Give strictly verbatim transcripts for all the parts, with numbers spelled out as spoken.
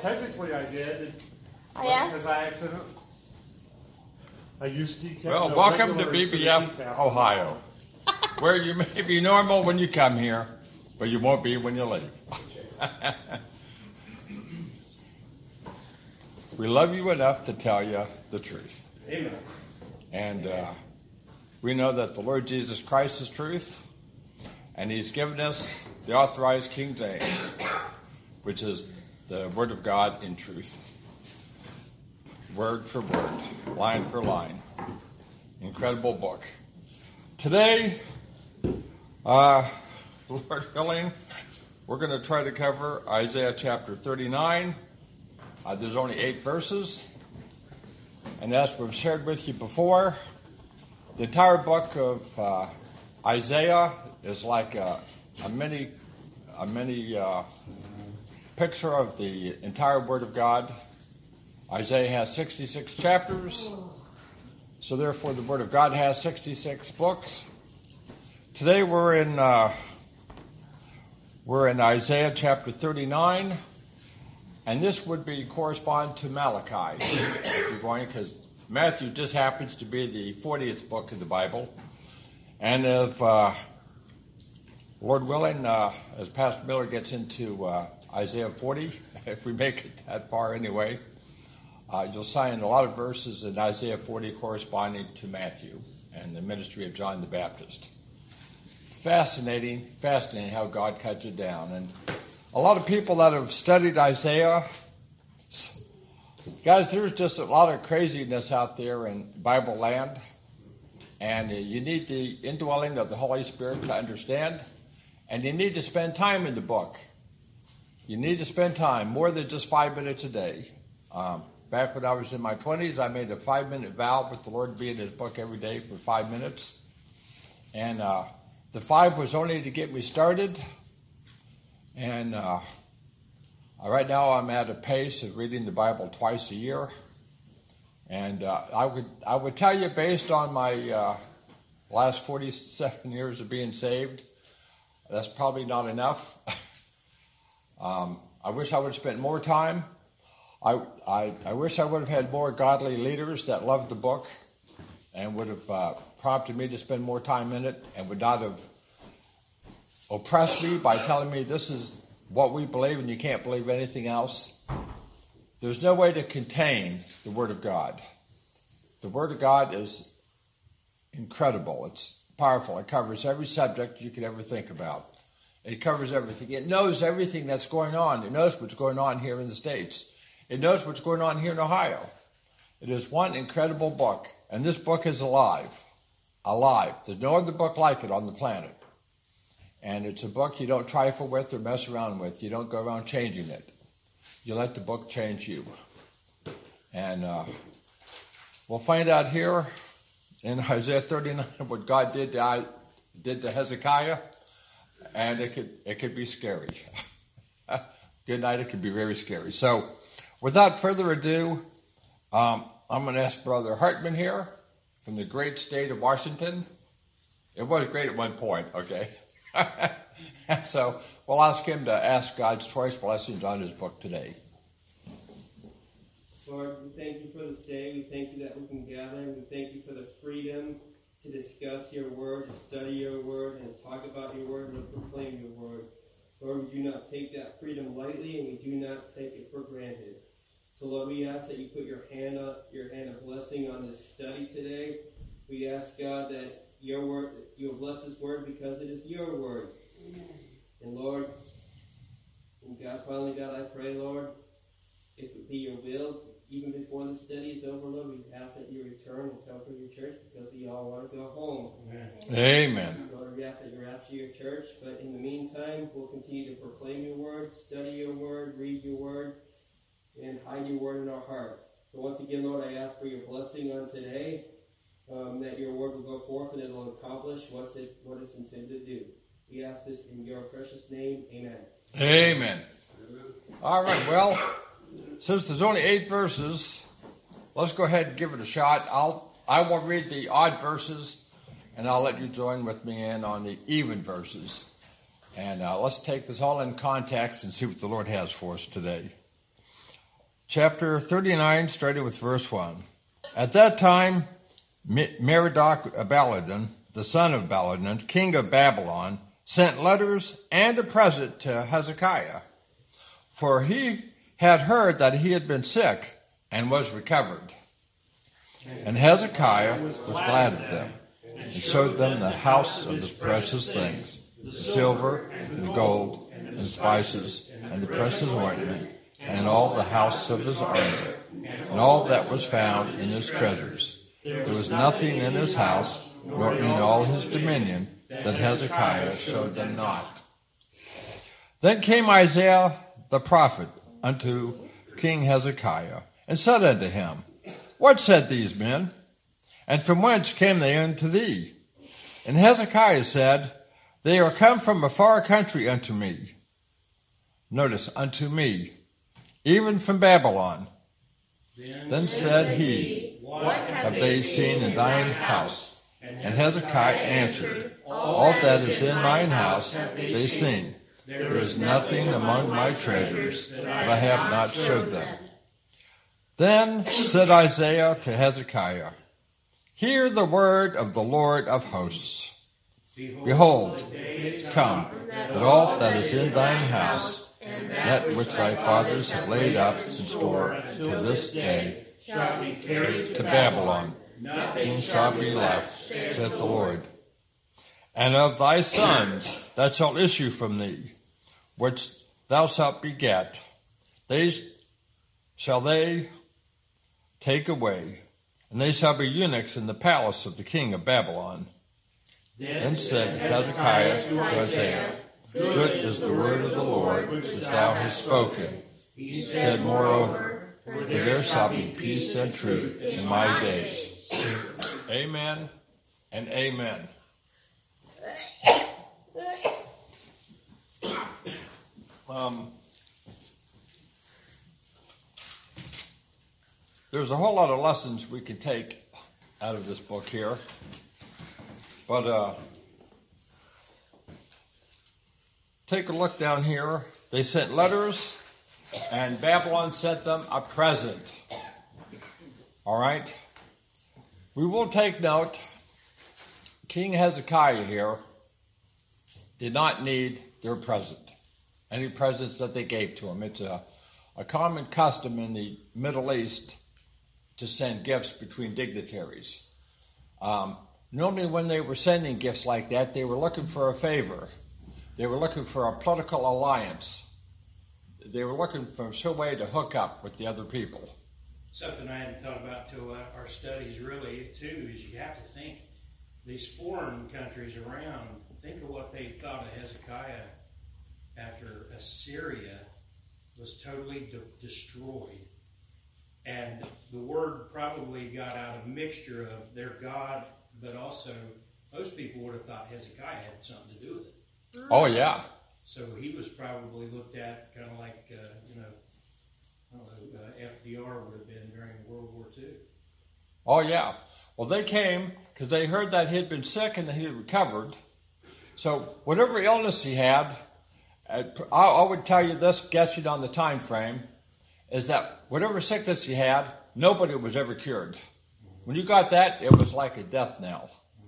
technically I did. Oh, yeah? Because I accident. I used decaf. Well, no, welcome to regular B B F, decaf. Ohio, where you may be normal when you come here, but you won't be when you leave. We love you enough to tell you the truth. Amen. And uh, we know that the Lord Jesus Christ is truth, and He's given us the authorized King James, which is the Word of God in truth. Word for word, line for line. Incredible book. Today, uh, Lord willing, we're going to try to cover Isaiah chapter thirty-nine. Uh, there's only eight verses. And as we've shared with you before, the entire book of uh, Isaiah is like a, a mini, a mini uh, picture of the entire Word of God. Isaiah has sixty-six chapters, so therefore the Word of God has sixty-six books. Today we're in uh, we're in Isaiah chapter thirty-nine. And this would be correspond to Malachi, if you're going, because Matthew just happens to be the fortieth book of the Bible. And if, uh, Lord willing, uh, as Pastor Miller gets into uh, Isaiah forty, if we make it that far anyway, uh, you'll find a lot of verses in Isaiah forty corresponding to Matthew and the ministry of John the Baptist. Fascinating, fascinating how God cuts it down. And a lot of people that have studied Isaiah, guys, there's just a lot of craziness out there in Bible land, and you need the indwelling of the Holy Spirit to understand, and you need to spend time in the book. You need to spend time, more than just five minutes a day. Um, back when I was in my twenties, I made a five-minute vow with the Lord to be in His book every day for five minutes, and uh, the five was only to get me started. And uh, right now I'm at a pace of reading the Bible twice a year. And uh, I would I would tell you, based on my uh, last forty-seven years of being saved, that's probably not enough. um, I wish I would have spent more time. I, I, I wish I would have had more godly leaders that loved the book and would have uh, prompted me to spend more time in it and would not have oppress me by telling me this is what we believe and you can't believe anything else. There's no way to contain the Word of God. The Word of God is incredible. It's powerful. It covers every subject you could ever think about. It covers everything. It knows everything that's going on. It knows what's going on here in the States. It knows what's going on here in Ohio. It is one incredible book. And this book is alive. Alive. There's no other book like it on the planet. And it's a book you don't trifle with or mess around with. You don't go around changing it. You let the book change you. And uh, we'll find out here in Isaiah thirty-nine what God did to, did to Hezekiah. And it could it could be scary. Good night, it could be very scary. So without further ado, um, I'm going to ask Brother Hartman here from the great state of Washington. It was great at one point, okay? So we'll ask him to ask God's choice blessings on his book today. Lord, we thank you for this day. We thank you that we can gather. We thank you for the freedom to discuss your word, to study your word, and talk about your word and to proclaim your word. Lord, we do not take that freedom lightly, and we do not take it for granted. So, Lord, we ask that you put your hand on, your hand of blessing on this study today. We ask, God, that your word, you'll bless this word because it is your word. Amen. And Lord, and God, finally, God, I pray, Lord, if it be your will, even before the study is over, Lord, we ask that you return and come for your church because we all want to go home. Amen. Amen. Lord, we ask that you rapture your church, but in the meantime, we'll continue to proclaim your word, study your word, read your word, and hide your word in our heart. So once again, Lord, I ask for your blessing on today. Um, that your word will go forth and it will accomplish what's it, what it's intended to do. We ask this in your precious name. Amen. Amen. All right, well, since there's only eight verses, let's go ahead and give it a shot. I'll, I will read the odd verses, and I'll let you join with me in on the even verses. And uh, let's take this all in context and see what the Lord has for us today. chapter thirty-nine, starting with verse one. At that time, Merodach-Baladan, the son of Baladan, king of Babylon, sent letters and a present to Hezekiah, for he had heard that he had been sick and was recovered. And Hezekiah was glad of them, and showed them the house of his precious things, the silver and the gold and the spices and the precious ointment, and all the house of his armor, and all that was found in his treasures. There was nothing in his house, nor in all his dominion, that Hezekiah showed them not. Then came Isaiah the prophet unto King Hezekiah, and said unto him, What said these men? And from whence came they unto thee? And Hezekiah said, They are come from a far country unto me. Notice, unto me, even from Babylon. Then, then said he, What have they seen in thine house? And Hezekiah answered, All that is in mine house have they seen. There is nothing among my treasures that I have not showed them. Then said Isaiah to Hezekiah, Hear the word of the Lord of hosts. Behold, come, that all that is in thine house, that which thy fathers have laid up in store to this day, shall be carried to Babylon. Nothing shall be left, saith the Lord. And of thy sons that shall issue from thee, which thou shalt beget, they shall they take away, and they shall be eunuchs in the palace of the king of Babylon. Then said Hezekiah to Isaiah, Good is the word of the Lord which thou hast spoken. He said moreover, For there shall be peace and truth in my days. Amen and amen. Um, there's a whole lot of lessons we can take out of this book here. But uh, take a look down here. They sent letters, and Babylon sent them a present. All right? We will take note, King Hezekiah here did not need their present, any presents that they gave to him. It's a, a common custom in the Middle East to send gifts between dignitaries. Um, normally when they were sending gifts like that, they were looking for a favor. They were looking for a political alliance. They were looking for some way to hook up with the other people. Something I hadn't thought about till uh, our studies really, too, is you have to think, these foreign countries around, think of what they thought of Hezekiah after Assyria was totally de- destroyed. And the word probably got out a mixture of their God, but also most people would have thought Hezekiah had something to do with it. Oh, yeah. So he was probably looked at kind of like, uh, you know, I don't know, uh, F D R would have been during World War Two. Oh, yeah. Well, they came because they heard that he had been sick and that he had recovered. So whatever illness he had, I, I would tell you this, guessing on the time frame, is that whatever sickness he had, nobody was ever cured. When you got that, it was like a death knell.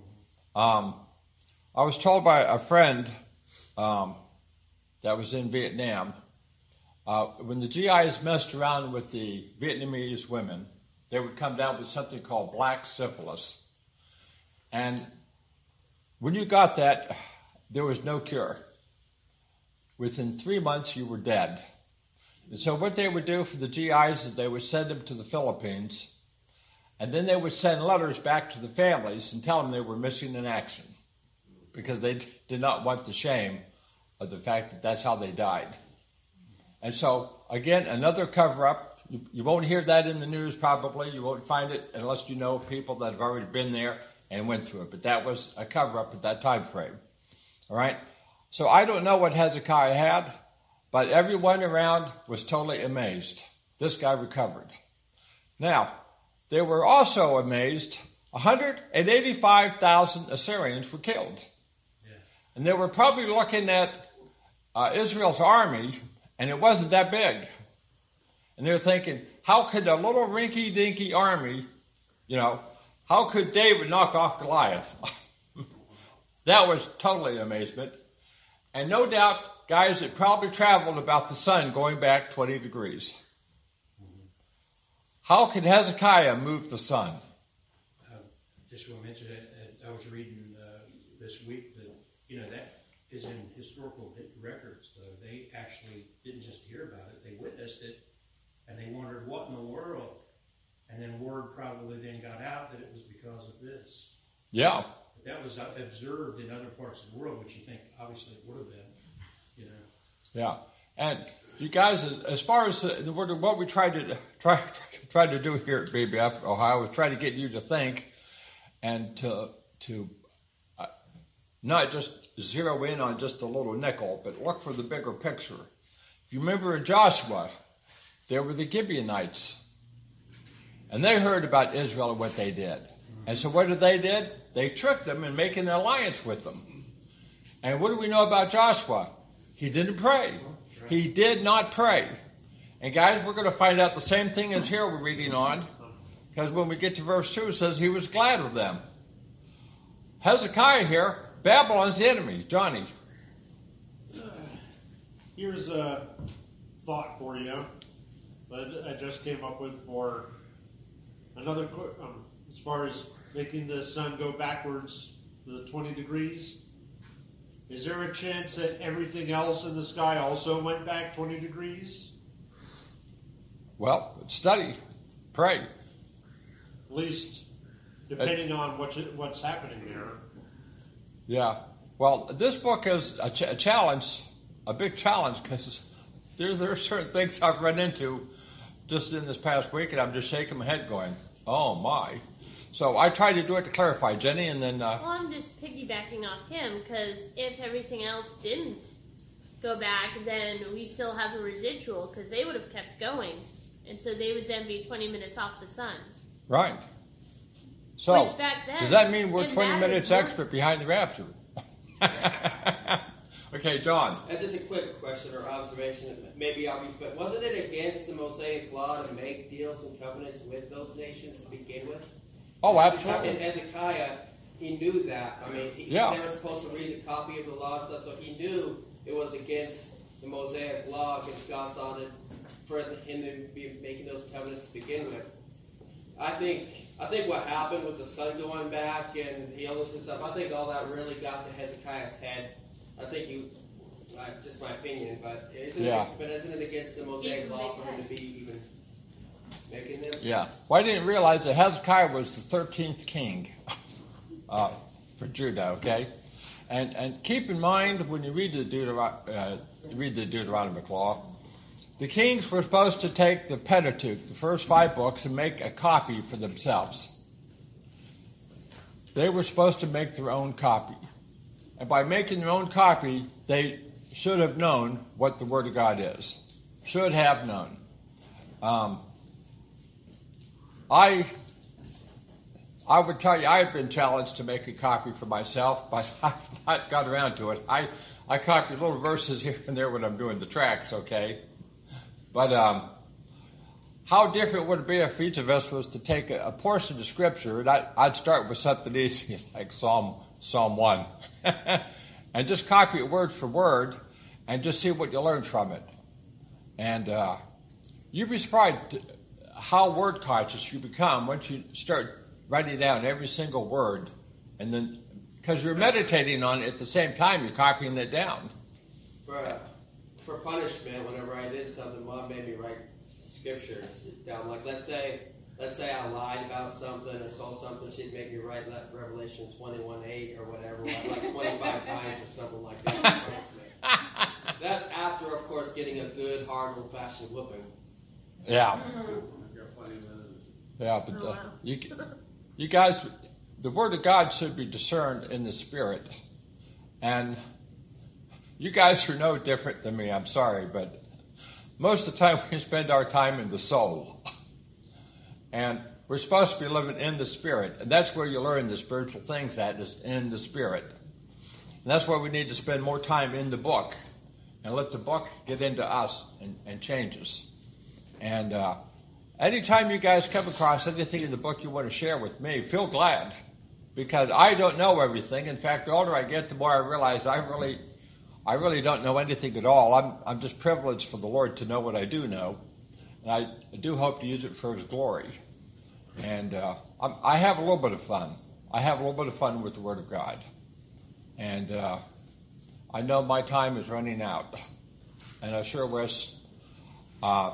Um, I was told by a friend um, that was in Vietnam, uh, when the G Is messed around with the Vietnamese women, they would come down with something called black syphilis. And when you got that, there was no cure. Within three months, you were dead. And so what they would do for the G Is is they would send them to the Philippines, and then they would send letters back to the families and tell them they were missing in action because they did not want the shame of the fact that that's how they died. And so, again, another cover-up. You, you won't hear that in the news probably. You won't find it unless you know people that have already been there and went through it. But that was a cover-up at that time frame. All right? So I don't know what Hezekiah had, but everyone around was totally amazed. This guy recovered. Now, they were also amazed. one hundred eighty-five thousand Assyrians were killed. Yeah. And they were probably looking at uh, Israel's army, and it wasn't that big. And they're thinking, how could a little rinky-dinky army, you know, how could David knock off Goliath? That was totally amazement. And no doubt, guys, it probably traveled about the sun going back twenty degrees. How could Hezekiah move the sun? Uh, just want to mention that I was reading uh, this week that, you know, that is in historical records, though. They actually didn't just hear about it, they witnessed it, and they wondered what in the world. And then word probably then got out that it was because of this. Yeah. But that was observed in other parts of the world, which you think obviously it would have been, you know. Yeah. And you guys, as far as uh, what we tried to try try to do here at B B F Ohio was try to get you to think and to to uh, not just zero in on just a little nickel, but look for the bigger picture. If you remember in Joshua, there were the Gibeonites. And they heard about Israel and what they did. And so what did they did? They tricked them in making an alliance with them. And what do we know about Joshua? He didn't pray. He did not pray. And guys, we're going to find out the same thing as here we're reading on. Because when we get to verse two, it says he was glad of them. Hezekiah here, Babylon's the enemy. Johnny. Here's a thought for you that I just came up with for another, um, as far as making the sun go backwards the twenty degrees. Is there a chance that everything else in the sky also went back twenty degrees? Well, study, pray. At least, depending uh, on what's, what's happening there. Yeah. Well, this book is a, ch- a challenge, a big challenge, because there, there are certain things I've run into just in this past week, and I'm just shaking my head going, oh, my. So I tried to do it to clarify, Jenny, and then... Uh, well, I'm just piggybacking off him, because if everything else didn't go back, then we still have a residual, because they would have kept going. And so they would then be twenty minutes off the sun. Right. So, Which back then, does that mean we're it twenty mattered minutes more. extra behind the rapture? Okay, John. And just a quick question or observation, maybe obvious, but wasn't it against the Mosaic law to make deals and covenants with those nations to begin with? Oh, And absolutely. Hezekiah, he knew that. I mean, he, Yeah. he never supposed to read the copy of the law and stuff, so he knew it was against the Mosaic law, against God's law, to, for him to be making those covenants to begin with. I think I think what happened with the sun going back and the illness and stuff, I think all that really got to Hezekiah's head. I think he, uh, just my opinion, but isn't Yeah. it? But isn't it against the Mosaic Even law they for him to could. be even making them? Yeah. Well, I didn't realize that Hezekiah was the thirteenth king uh, for Judah, okay? And and keep in mind when you read the, Deutero- uh, read the Deuteronomic law, the kings were supposed to take the Pentateuch, the first five books, and make a copy for themselves. They were supposed to make their own copy. And by making their own copy, they should have known what the Word of God is. Should have known. Um, I I would tell you I've been challenged to make a copy for myself, but I've not got around to it. I, I copy little verses here and there when I'm doing the tracks, okay? But um, how different would it be if each of us was to take a, a portion of Scripture, and I, I'd start with something easy, like Psalm Psalm one, and just copy it word for word, and just see what you learn from it. And uh, you'd be surprised how word conscious you become once you start writing down every single word, and then, because you're meditating on it at the same time, you're copying it down. For, uh, for punishment, whenever I did something, Mom made me write scriptures down. Like, let's say, let's say I lied about something or stole something, she'd make me write Revelation twenty-one eight or whatever, like twenty-five times or something like that. For punishment. That's after, of course, getting a good, hard, old-fashioned whooping. Yeah. Yeah, but Oh, uh, wow. you, you guys, the Word of God should be discerned in the Spirit. And you guys are no different than me, I'm sorry, but most of the time we spend our time in the soul. And we're supposed to be living in the Spirit. And that's where you learn the spiritual things at, is in the Spirit. And that's why we need to spend more time in the book and let the book get into us and, and change us. And uh, anytime you guys come across anything in the book you want to share with me, feel glad. Because I don't know everything. In fact, the older I get, the more I realize I really I really don't know anything at all. I'm I'm just privileged for the Lord to know what I do know. And I, I do hope to use it for His glory. And uh, I'm, I have a little bit of fun. I have a little bit of fun with the Word of God. And uh, I know my time is running out. And I sure wish uh,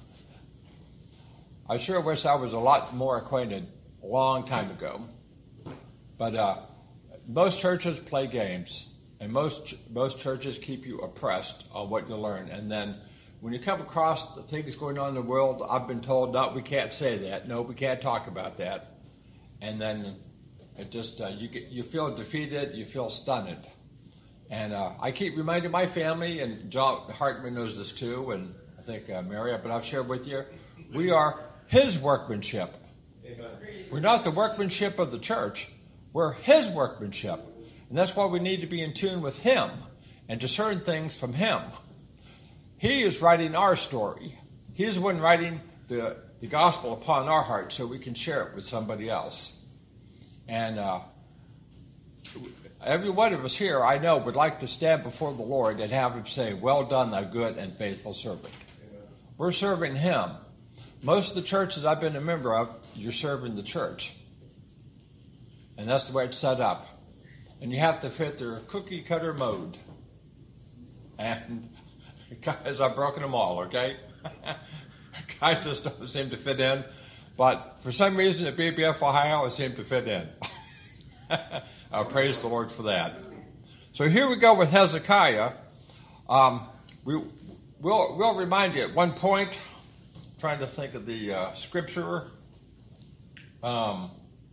I sure wish I was a lot more acquainted a long time ago. But uh, most churches play games, and most most churches keep you oppressed on what you learn. And then when you come across the things going on in the world, I've been told, no, we can't say that. No, we can't talk about that. And then it just uh, you get you feel defeated, you feel stunned. And uh, I keep reminding my family, and John Hartman knows this too, and I think uh, Mary, but I've shared with you, we are His workmanship. Amen. We're not the workmanship of the church. We're His workmanship. And that's why we need to be in tune with Him and discern things from Him. He is writing our story. He's the one writing the, the gospel upon our heart so we can share it with somebody else. And uh, every one of us here, I know, would like to stand before the Lord and have Him say, well done, thou good and faithful servant. Amen. We're serving Him. Most of the churches I've been a member of, you're serving the church. And that's the way it's set up. And you have to fit their cookie cutter mode. And guys, I've broken them all, okay? Guys just don't seem to fit in. But for some reason at B B F Ohio, it seemed to fit in. I praise the Lord for that. So here we go with Hezekiah. Um, we, we'll, we'll remind you at one point, trying to think of the uh, scripture. Um,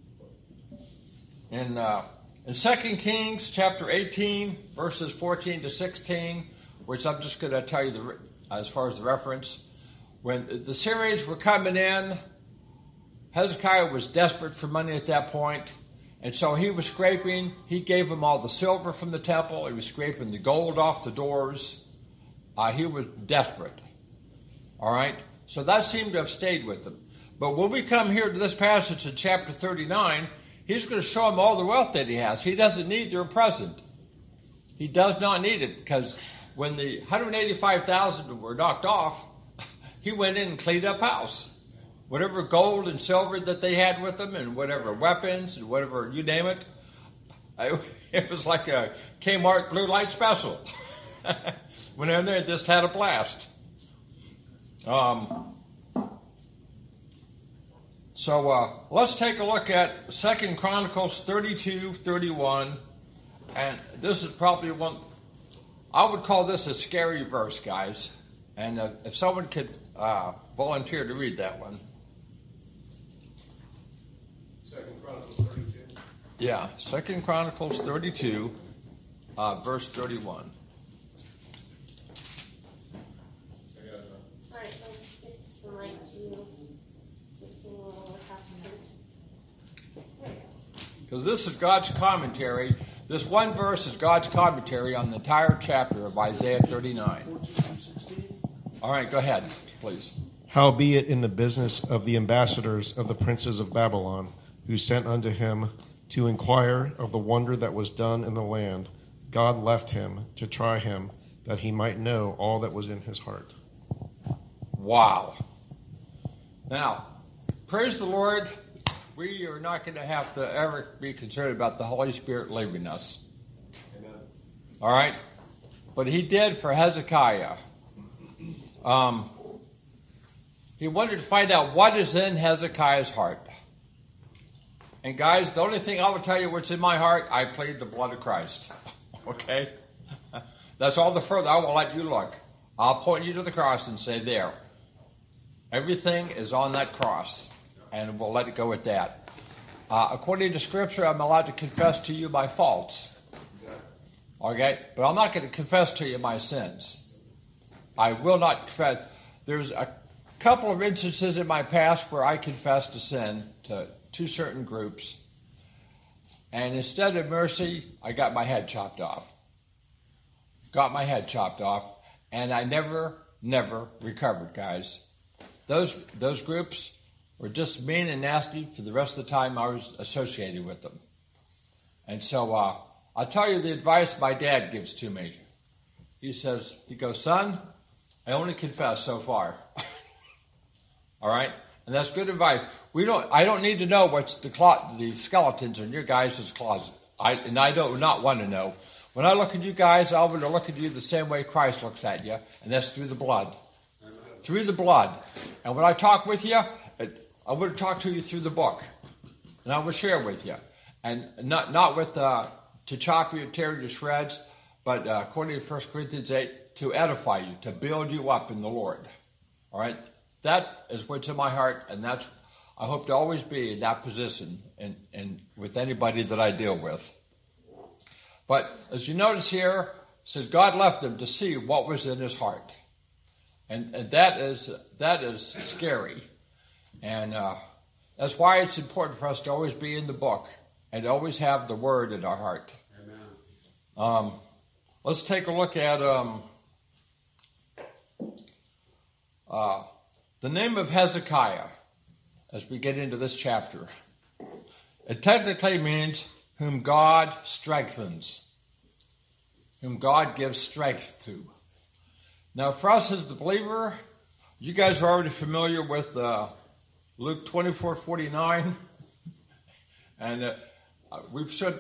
in uh, in Second Kings chapter eighteen, verses fourteen to sixteen, which I'm just going to tell you the, as far as the reference. When the Syrians were coming in, Hezekiah was desperate for money at that point, and so he was scraping. He gave them all the silver from the temple. He was scraping the gold off the doors. Uh, he was desperate. All right? So that seemed to have stayed with him. But when we come here to this passage in chapter thirty-nine, he's going to show them all the wealth that he has. He doesn't need their present. He does not need it, because when the one hundred eighty-five thousand were knocked off, he went in and cleaned up house. Whatever gold and silver that they had with them, and whatever weapons and whatever, you name it, it was like a Kmart blue light special. Went in there and just had a blast. Um, so uh, let's take a look at Second Chronicles thirty-two thirty-one. And this is probably one, I would call this a scary verse, guys. And uh, if someone could uh, volunteer to read that one. Second Chronicles thirty-two. Yeah, Second Chronicles thirty-two, uh, verse thirty-one. I got it. All right, let's get the light to fifteen a little faster. Because this is God's commentary. This one verse is God's commentary on the entire chapter of Isaiah thirty-nine. All right, go ahead, please. Howbeit in the business of the ambassadors of the princes of Babylon, who sent unto him to inquire of the wonder that was done in the land, God left him to try him, that he might know all that was in his heart. Wow. Now, praise the Lord, we are not going to have to ever be concerned about the Holy Spirit leaving us. Amen. All right? But he did for Hezekiah. Um, he wanted to find out what is in Hezekiah's heart. And guys, the only thing I will tell you what's in my heart, I plead the blood of Christ. Okay? That's all the further I will let you look. I'll point you to the cross and say, there. Everything is on that cross. And we'll let it go at that. Uh, according to Scripture, I'm allowed to confess to you my faults. Okay? But I'm not going to confess to you my sins. I will not confess. There's a couple of instances in my past where I confessed a sin to two certain groups. And instead of mercy, I got my head chopped off. Got my head chopped off. And I never, never recovered, guys. those those groups were just mean and nasty for the rest of the time I was associated with them. And so uh, I'll tell you the advice my dad gives to me. He says, he goes, son, I only confess so far. All right? And that's good advice. We don't. I don't need to know what's the clo- the skeletons in your guys' closet. I and I don't not want to know. When I look at you guys, I want to look at you the same way Christ looks at you, and that's through the blood. Through the blood. And when I talk with you, I would talk to you through the book, and I will share with you, and not not with uh, to chop you, tear you to shreds, but uh, according to First Corinthians eight, to edify you, to build you up in the Lord. All right, that is what's in my heart, and that's I hope to always be in that position, and and with anybody that I deal with. But as you notice here, it says God left him to see what was in his heart, and and that is that is scary. And uh, that's why it's important for us to always be in the book and to always have the word in our heart. Amen. Um, let's take a look at um, uh, the name of Hezekiah as we get into this chapter. It technically means whom God strengthens, whom God gives strength to. Now, for us as the believer, you guys are already familiar with uh, Luke twenty-four forty-nine, and uh, we should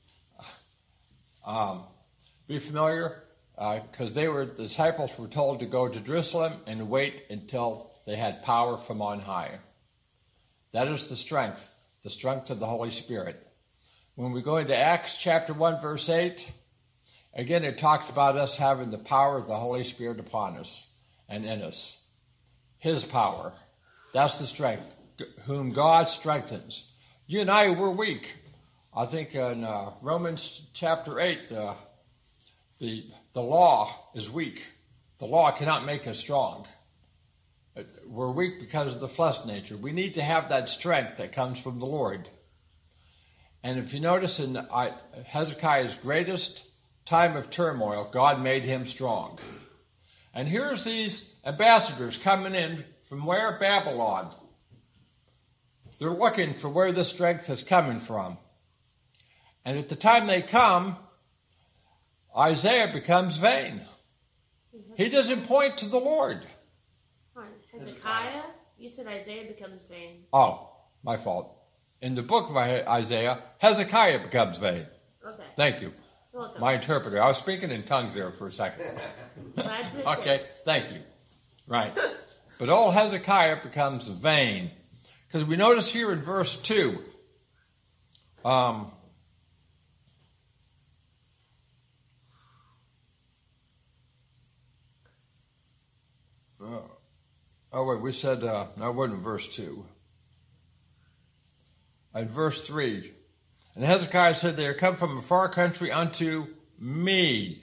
um, be familiar because uh, they were the disciples were told to go to Jerusalem and wait until they had power from on high. That is the strength, the strength of the Holy Spirit. When we go into Acts chapter one, verse eight, again it talks about us having the power of the Holy Spirit upon us and in us. His power. That's the strength, whom God strengthens. You and I were weak. I think in uh, Romans chapter eight, uh, the the law is weak. The law cannot make us strong. We're weak because of the flesh nature. We need to have that strength that comes from the Lord. And if you notice in uh, Hezekiah's greatest time of turmoil, God made him strong. And here's these ambassadors coming in from where? Babylon. They're looking for where the strength is coming from. And at the time they come, Isaiah becomes vain. He doesn't point to the Lord. Hezekiah? You said Isaiah becomes vain. Oh, my fault. In the book of Isaiah, Hezekiah becomes vain. Okay. Thank you. You're welcome. My interpreter. I was speaking in tongues there for a second. Okay, thank you. Right. But old Hezekiah becomes vain. Because we notice here in verse two, um, uh, oh wait, we said, uh, no, it wasn't verse two. In verse three, and Hezekiah said, they are come from a far country unto me.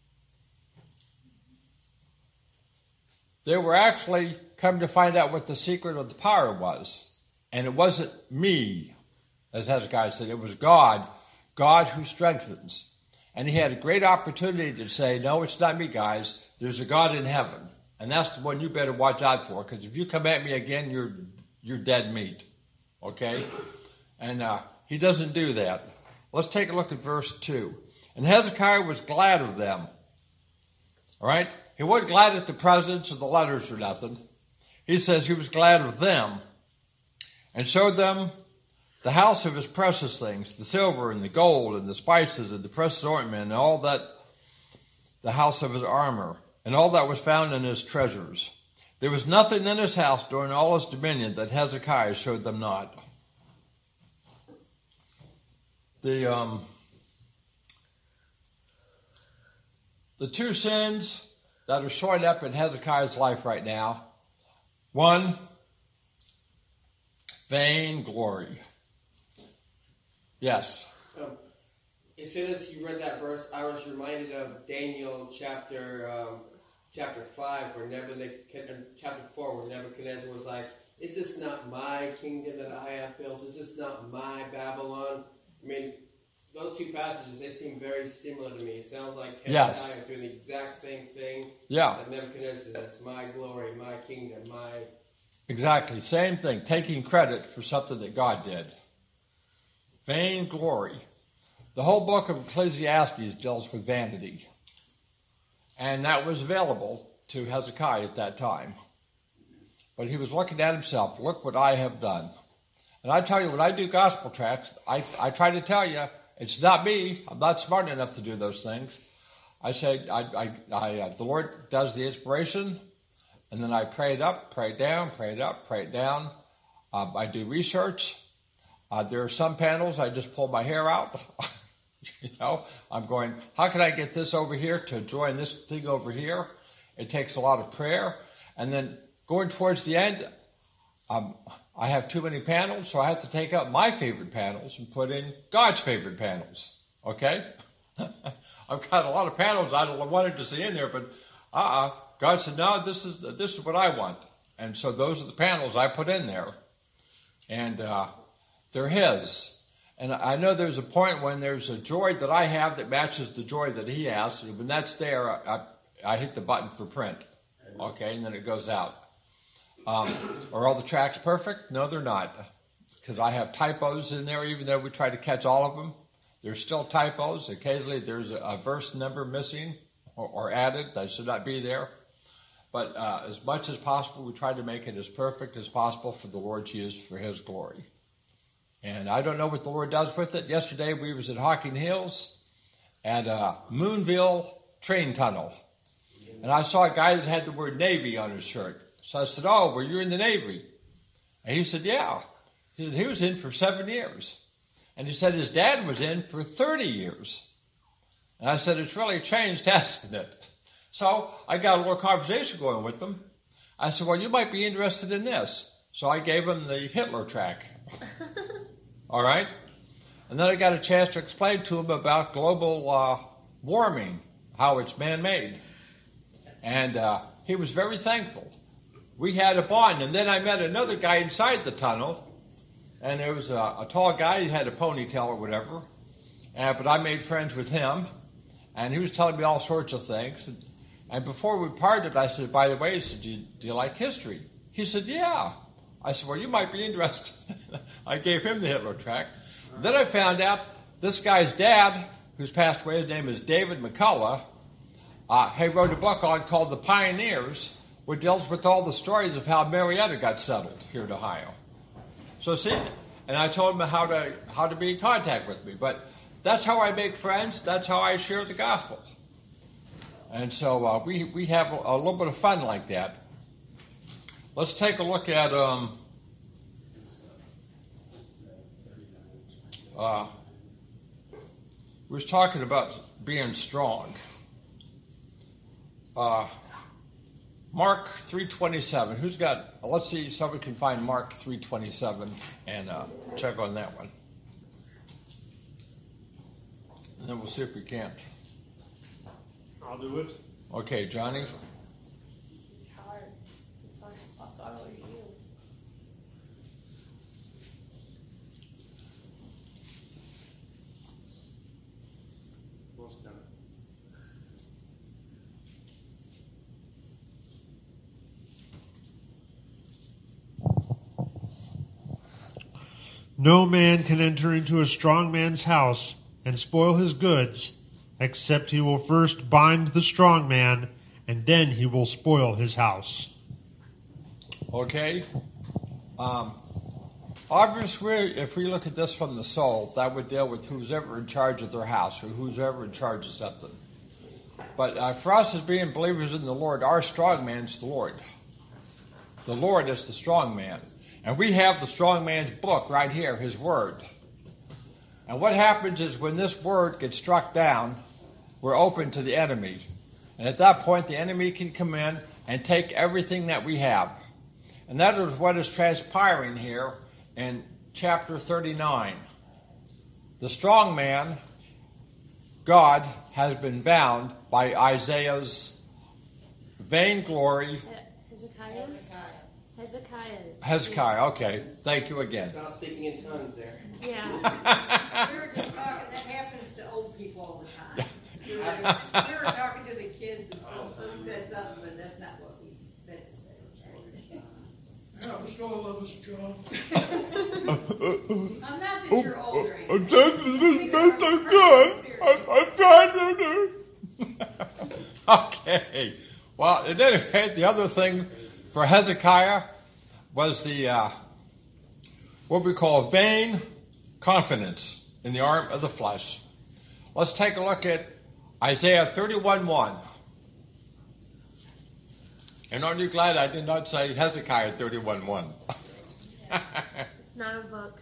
They were actually come to find out what the secret of the power was. And it wasn't me, as Hezekiah said. It was God, God who strengthens. And he had a great opportunity to say, no, it's not me, guys. There's a God in heaven. And that's the one you better watch out for, because if you come at me again, you're you're dead meat. Okay? And uh, he doesn't do that. Let's take a look at verse two. And Hezekiah was glad of them. All right? He wasn't glad at the presents or the letters or nothing. He says he was glad of them, and showed them the house of his precious things, the silver and the gold and the spices and the precious ointment and all that, the house of his armor, and all that was found in his treasures. There was nothing in his house during all his dominion that Hezekiah showed them not. The um, the two sins that are showing up in Hezekiah's life right now. One, vain glory. Yes. Um, as soon as you read that verse, I was reminded of Daniel chapter um, chapter five, where Nebuchadnezzar, chapter four, where Nebuchadnezzar was like, "Is this not my kingdom that I have built? Is this not my Babylon?" I mean, those two passages, they seem very similar to me. It sounds like Hezekiah Yes. is doing the exact same thing Yeah. that Nebuchadnezzar said. That's my glory, my kingdom, my Exactly, same thing, taking credit for something that God did. Vainglory. The whole book of Ecclesiastes deals with vanity. And that was available to Hezekiah at that time. But he was looking at himself, look what I have done. And I tell you, when I do gospel tracts, I, I try to tell you, it's not me. I'm not smart enough to do those things. I say, I, I, I, uh, the Lord does the inspiration, and then I pray it up, pray it down, pray it up, pray it down. Um, I do research. Uh, there are some panels I just pull my hair out. You know, I'm going, how can I get this over here to join this thing over here? It takes a lot of prayer. And then going towards the end, um, I have too many panels, so I have to take out my favorite panels and put in God's favorite panels. Okay? I've got a lot of panels I wanted to see in there, but uh-uh. God said, no, this is this is what I want. And so those are the panels I put in there. And uh, they're His. And I know there's a point when there's a joy that I have that matches the joy that He has. When that's there, I, I, I hit the button for print. Okay, and then it goes out. Um, are all the tracks perfect? No, they're not. Because I have typos in there, even though we try to catch all of them. There's still typos. Occasionally there's a, a verse number missing or, or added that should not be there. But uh, as much as possible, we try to make it as perfect as possible for the Lord to use for His glory. And I don't know what the Lord does with it. Yesterday we was at Hocking Hills at uh, Moonville train tunnel. And I saw a guy that had the word Navy on his shirt. So I said, oh, well, you're in the Navy. And he said, yeah. He said he was in for seven years. And he said his dad was in for thirty years. And I said, it's really changed, hasn't it? So I got a little conversation going with them. I said, well, you might be interested in this. So I gave him the Hitler track. All right? And then I got a chance to explain to him about global uh, warming, how it's man-made. And uh, he was very thankful. We had a bond. And then I met another guy inside the tunnel. And there was a, a tall guy. He had a ponytail or whatever. Uh, but I made friends with him. And he was telling me all sorts of things. And, and before we parted, I said, by the way, he said, do you, do you like history? He said, yeah. I said, well, you might be interested. I gave him the Hitler tract. Then I found out this guy's dad, who's passed away, his name is David McCullough, uh, he wrote a book on called The Pioneers, which deals with all the stories of how Marietta got settled here in Ohio. So see, and I told him how to how to be in contact with me. But that's how I make friends. That's how I share the gospel. And so uh, we we have a, a little bit of fun like that. Let's take a look at um. Uh, we was talking about being strong. Uh, Mark three twenty-seven. Who's got? Let's see if someone can find Mark three twenty-seven and uh, check on that one. And then we'll see if we can't. I'll do it. Okay, Johnny. It's hard. It's hard to fuck all over you. Almost done. No man can enter into a strong man's house and spoil his goods, except he will first bind the strong man, and then he will spoil his house. Okay. Um, obviously, if we look at this from the soul, that would deal with who's ever in charge of their house or who's ever in charge of something. But uh, for us as being believers in the Lord, our strong man's the Lord. The Lord is the strong man. And we have the strong man's book right here, his word. And what happens is when this word gets struck down, we're open to the enemy. And at that point, the enemy can come in and take everything that we have. And that is what is transpiring here in chapter thirty-nine. The strong man, God, has been bound by Isaiah's vainglory. Hezekiah? Hezekiah. Hezekiah, okay. Thank you again. Stop speaking in tongues there. Yeah. We were just talking, that happens to old people all the time. We were, we were talking to the kids and so, somebody said something, but that's not what we meant to say. Well, still love us, John. I'm not that you're older. I'm trying to do the best I can. I'm, I'm trying to do. Okay. Well, at any rate, the other thing for Hezekiah was the uh, what we call vain confidence in the arm of the flesh. Let's take a look at Isaiah thirty-one one. And aren't you glad I did not say Hezekiah thirty-one one? Not a book.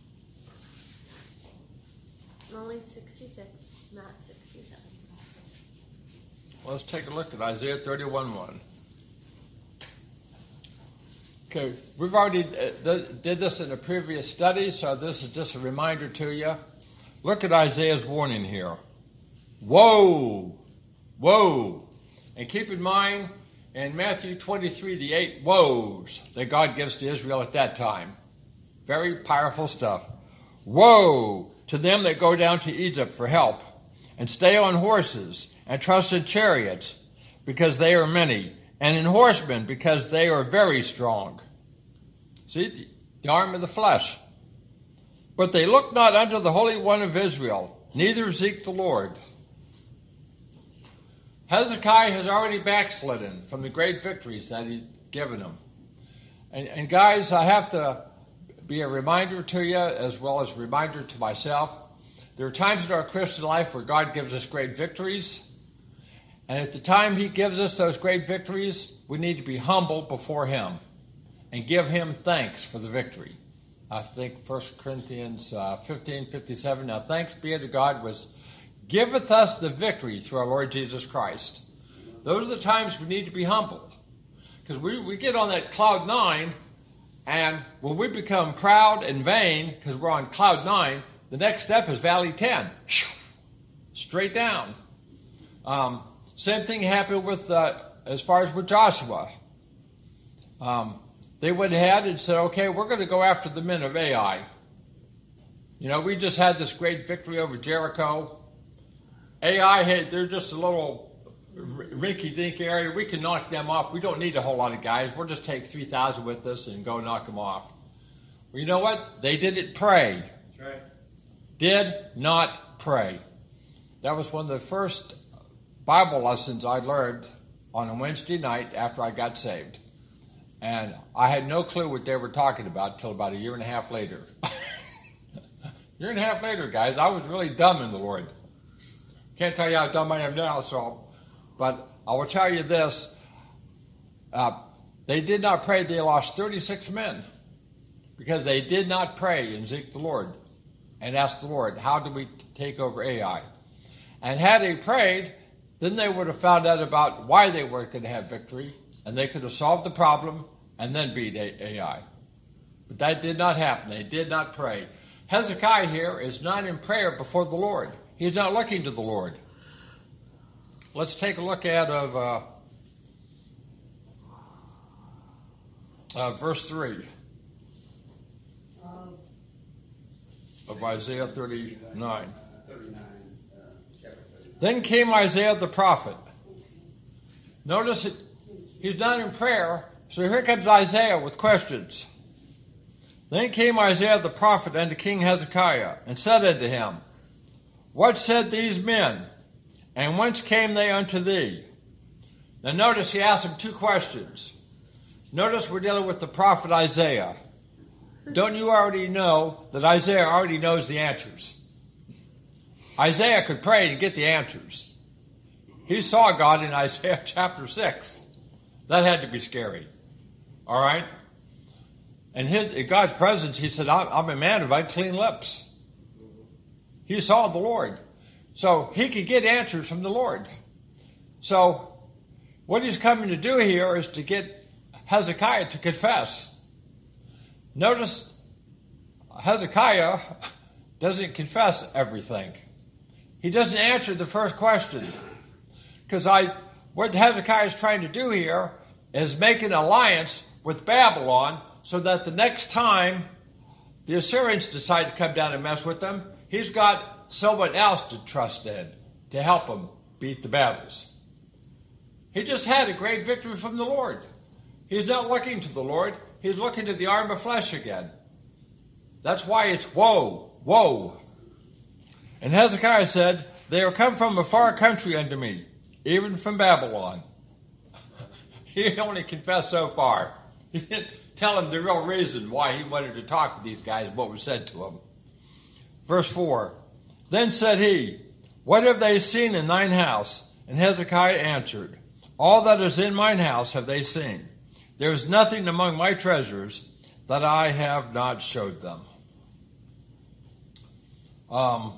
Only sixty-six, not sixty-seven. Let's take a look at Isaiah thirty-one one. Okay, we've already uh, th- did this in a previous study, so this is just a reminder to you. Look at Isaiah's warning here. Woe! Woe! And keep in mind, in Matthew twenty-three, the eight woes that God gives to Israel at that time. Very powerful stuff. Woe to them that go down to Egypt for help, and stay on horses, and trust in chariots, because they are many, and in horsemen, because they are very strong. See, the, the arm of the flesh. But they look not unto the Holy One of Israel, neither seek the Lord. Hezekiah has already backslidden from the great victories that he's given them. And, and guys, I have to be a reminder to you as well as a reminder to myself. There are times in our Christian life where God gives us great victories. And at the time he gives us those great victories, we need to be humble before him and give him thanks for the victory. I think First Corinthians uh, fifteen fifty-seven, now thanks be unto God was giveth us the victory through our Lord Jesus Christ. Those are the times we need to be humble. Because we, we get on that cloud nine, and when we become proud and vain, because we're on cloud nine, the next step is Valley ten. Straight down. Um, same thing happened with, uh, as far as with Joshua. Um, they went ahead and said, okay, we're going to go after the men of Ai. You know, we just had this great victory over Jericho. Ai, hey, they're just a little rinky-dink area. We can knock them off. We don't need a whole lot of guys. We'll just take three thousand with us and go knock them off. Well, you know what? They didn't pray. That's right. Did not pray. That was one of the first Bible lessons I learned on a Wednesday night after I got saved. And I had no clue what they were talking about until about a year and a half later. year and a half later, guys, I was really dumb in the Lord. Can't tell you how dumb I am now, so, but I will tell you this. Uh, they did not pray. They lost thirty-six men because they did not pray and seek the Lord and ask the Lord, how do we take over Ai? And had they prayed, then they would have found out about why they weren't going to have victory, and they could have solved the problem and then beat Ai. But that did not happen. They did not pray. Hezekiah here is not in prayer before the Lord. He's not looking to the Lord. Let's take a look at of uh, uh, verse three Um, of Isaiah thirty-nine. Then came Isaiah the prophet. Notice it, he's not in prayer, so here comes Isaiah with questions. Then came Isaiah the prophet unto King Hezekiah, and said unto him, what said these men, and whence came they unto thee? Now notice he asked him two questions. Notice we're dealing with the prophet Isaiah. Don't you already know that Isaiah already knows the answers? Isaiah could pray and get the answers. He saw God in Isaiah chapter six. That had to be scary. All right? And his, in God's presence, he said, I'm a man of unclean lips. He saw the Lord. So he could get answers from the Lord. So what he's coming to do here is to get Hezekiah to confess. Notice Hezekiah doesn't confess everything. He doesn't answer the first question. Because I, what Hezekiah is trying to do here is make an alliance with Babylon so that the next time the Assyrians decide to come down and mess with them, he's got someone else to trust in to help him beat the battles. He just had a great victory from the Lord. He's not looking to the Lord. he's looking to the arm of flesh again. That's why it's woe, woe. And Hezekiah said, they are come from a far country unto me, even from Babylon. He only confessed so far. He didn't tell him the real reason why he wanted to talk to these guys, what was said to him. Verse four, then said he, what have they seen in thine house? And Hezekiah answered, all that is in mine house have they seen. There is nothing among my treasures that I have not showed them. Um,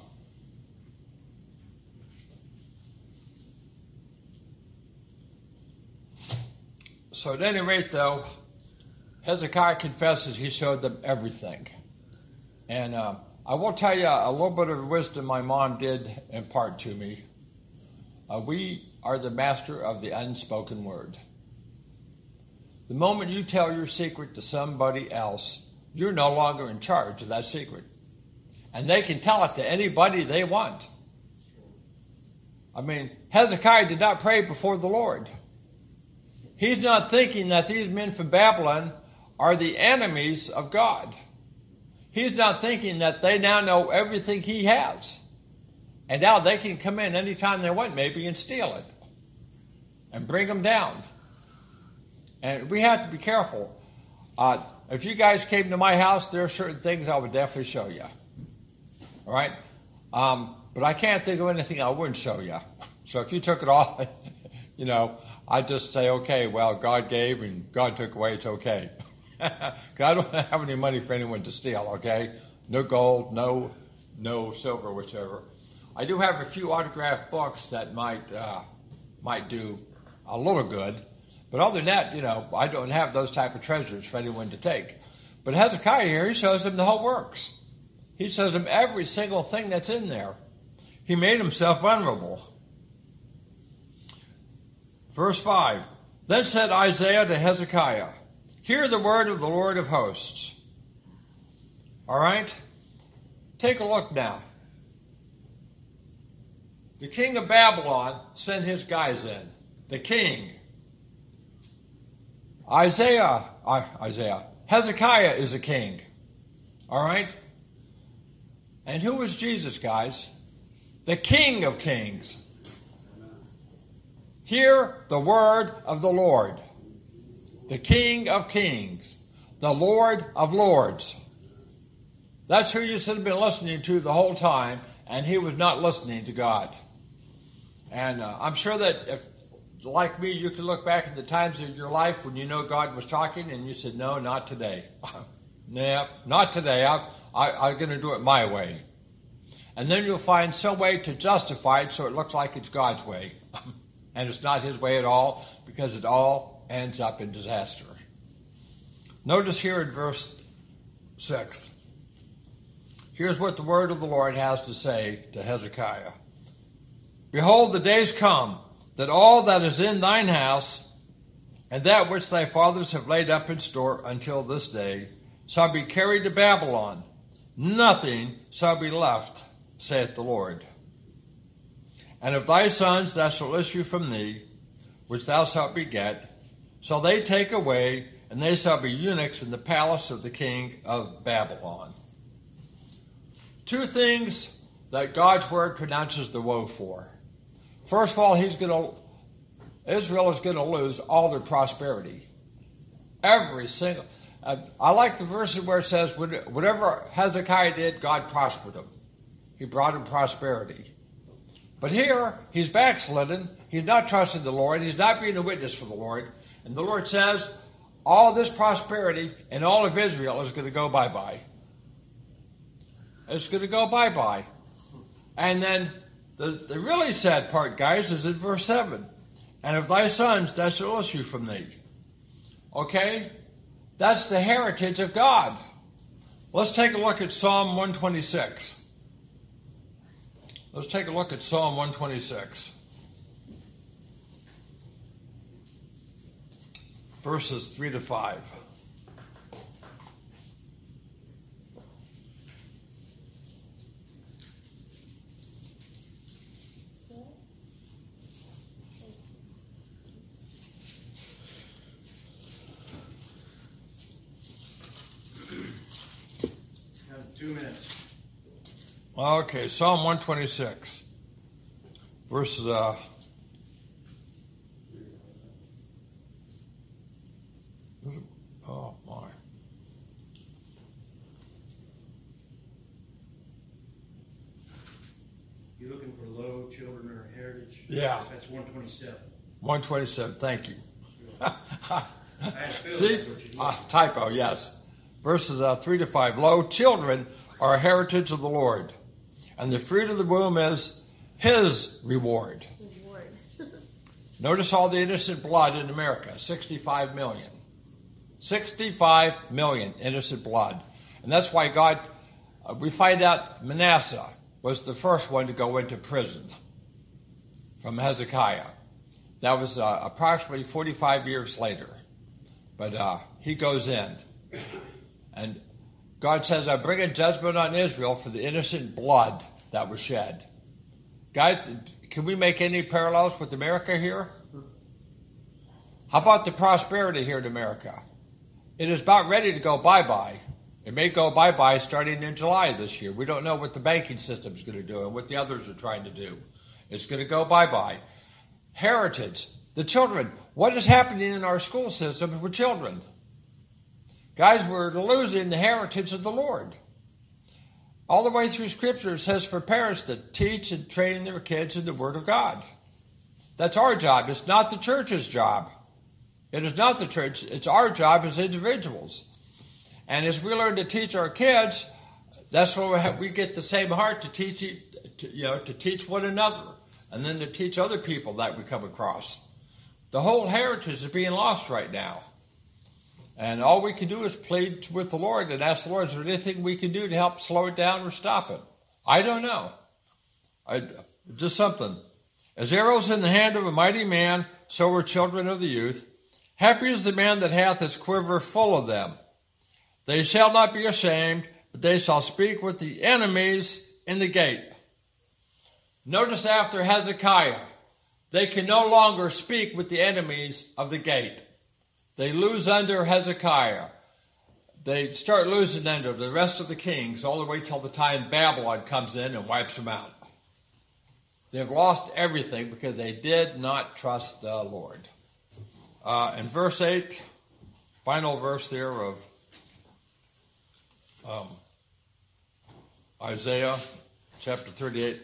so at any rate, though, Hezekiah confesses he showed them everything. And uh, I will tell you a little bit of wisdom my mom did impart to me. Uh, we are the master of the unspoken word. The moment you tell your secret to somebody else, you're no longer in charge of that secret. And they can tell it to anybody they want. I mean, Hezekiah did not pray before the Lord. He's not thinking that these men from Babylon are the enemies of God. He's not thinking that they now know everything he has. And now they can come in anytime they want, maybe, and steal it. And bring them down. And we have to be careful. Uh, if you guys came to my house, there are certain things I would definitely show you. All right? Um, but I can't think of anything I wouldn't show you. So if you took it all, you know, I'd just say, okay, well, God gave and God took away, it's okay. Because I don't have any money for anyone to steal, okay? No gold, no no silver, whichever. I do have a few autographed books that might uh, might do a little good. But other than that, you know, I don't have those type of treasures for anyone to take. But Hezekiah here, he shows them the whole works. He shows them every single thing that's in there. He made himself vulnerable. Verse five, then said Isaiah to Hezekiah, hear the word of the Lord of hosts. All right? Take a look now. The king of Babylon sent his guys in. The king. Isaiah, uh, Isaiah, Hezekiah is a king. All right? And who is Jesus, guys? The King of Kings. Hear the word of the Lord. The King of Kings. The Lord of Lords. That's who you should have been listening to the whole time, and he was not listening to God. And uh, I'm sure that if, like me, you can look back at the times of your life when you know God was talking, and you said, no, not today. Nah, not today. I'm, I, I'm going to do it my way. And then you'll find some way to justify it so it looks like it's God's way. And it's not his way at all, because it all ends up in disaster. Notice here in verse six. Here's what the word of the Lord has to say to Hezekiah. Behold, the days come, that all that is in thine house, and that which thy fathers have laid up in store until this day, shall be carried to Babylon. Nothing shall be left, saith the Lord. And of thy sons that shall issue from thee, which thou shalt beget, shall they take away, and they shall be eunuchs in the palace of the king of Babylon. Two things that God's word pronounces the woe for. First of all, he's going to, Israel is going to lose all their prosperity. Every single. Uh, I like the verses where it says, whatever Hezekiah did, God prospered him. He brought him prosperity. But here, he's backslidden. He's not trusting the Lord. He's not being a witness for the Lord. And the Lord says, all this prosperity and all of Israel is going to go bye-bye. It's going to go bye-bye. And then the, the really sad part, guys, is in verse seven. And of thy sons that shall issue from thee. Okay? That's the heritage of God. Let's take a look at Psalm one twenty-six. Let's take a look at Psalm one twenty-six. Verses three to five. two minutes. Okay, Psalm one twenty-six, verses, uh, oh my. You looking for low children or heritage? Yeah. That's one twenty-seven. one twenty-seven, thank you. I had a feeling See? that's what you Uh, typo, yes. Verses uh, three to five. Lo, children are a heritage of the Lord, and the fruit of the womb is his reward. Reward. Notice all the innocent blood in America, sixty-five million. sixty-five million innocent blood. And that's why God, uh, we find out Manasseh was the first one to go into prison from Hezekiah. That was uh, approximately forty-five years later. But uh, he goes in. And God says, I bring a judgment on Israel for the innocent blood that was shed. Guys, can we make any parallels with America here? How about the prosperity here in America? It is about ready to go bye-bye. It may go bye-bye starting in July this year. We don't know what the banking system is going to do and what the others are trying to do. It's going to go bye-bye. Heritage. The children. What is happening in our school system with children? Guys, we're losing the heritage of the Lord. All the way through Scripture, it says for parents to teach and train their kids in the Word of God. That's our job. It's not the church's job. It is not the church. It's our job as individuals. And as we learn to teach our kids, that's when we, have, we get the same heart to teach, to, you know, to teach one another, and then to teach other people that we come across. The whole heritage is being lost right now. And all we can do is plead with the Lord and ask the Lord, is there anything we can do to help slow it down or stop it? I don't know. I, just something. As arrows in the hand of a mighty man, so are children of the youth. Happy is the man that hath his quiver full of them. They shall not be ashamed, but they shall speak with the enemies in the gate. Notice after Hezekiah, they can no longer speak with the enemies of the gate. They lose under Hezekiah. They start losing under the rest of the kings all the way till the time Babylon comes in and wipes them out. They've lost everything because they did not trust the Lord. Uh, in verse eight, final verse there of um, Isaiah chapter thirty-eight,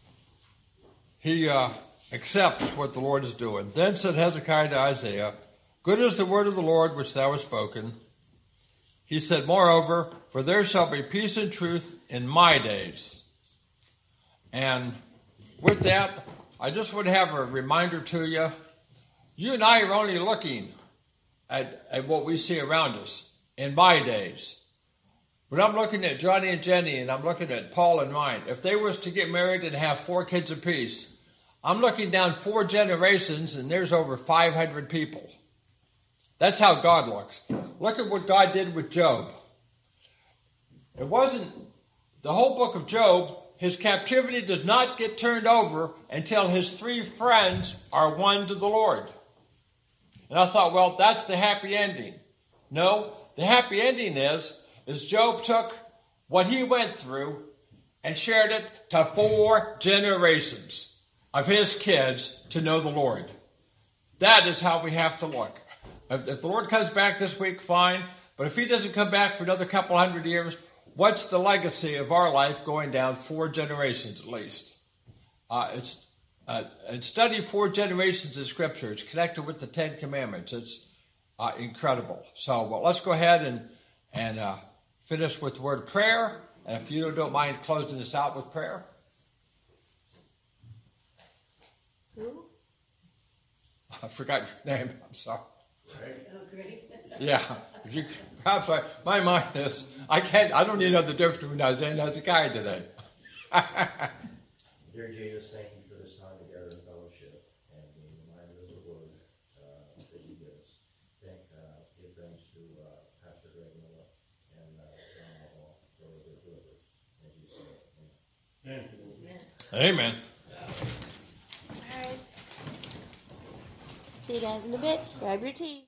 he uh, accepts what the Lord is doing. Then said Hezekiah to Isaiah, good is the word of the Lord which thou hast spoken. He said, moreover, for there shall be peace and truth in my days. And with that, I just would have a reminder to you. You and I are only looking at, at what we see around us in my days. When I'm looking at Johnny and Jenny and I'm looking at Paul and mine, if they was to get married and have four kids apiece, I'm looking down four generations and there's over five hundred people. That's how God looks. Look at what God did with Job. It wasn't the whole book of Job. His captivity does not get turned over until his three friends are won to the Lord. And I thought, well, that's the happy ending. No, the happy ending is, is Job took what he went through and shared it to four generations of his kids to know the Lord. That is how we have to look. If, if the Lord comes back this week, fine. But if he doesn't come back for another couple hundred years, what's the legacy of our life going down four generations at least? Uh, it's uh, and study four generations of Scripture. It's connected with the Ten Commandments. It's uh, incredible. So well, let's go ahead and and uh, finish with the word prayer. And if you don't mind closing this out with prayer. Who? I forgot your name. I'm sorry. Oh, great. Yeah, if you, perhaps I, my mind is, I can't, I don't even know the difference between Isaiah and Hezekiah today. Dear Jesus, thank you for this time together in fellowship and being reminded of the word uh, that you give us. Thank, uh, give thanks to uh, Pastor Greg Miller and uh, John Hall for their deliverance. In Jesus' name, Amen. Amen. All right. See you guys in a bit. Grab your tea.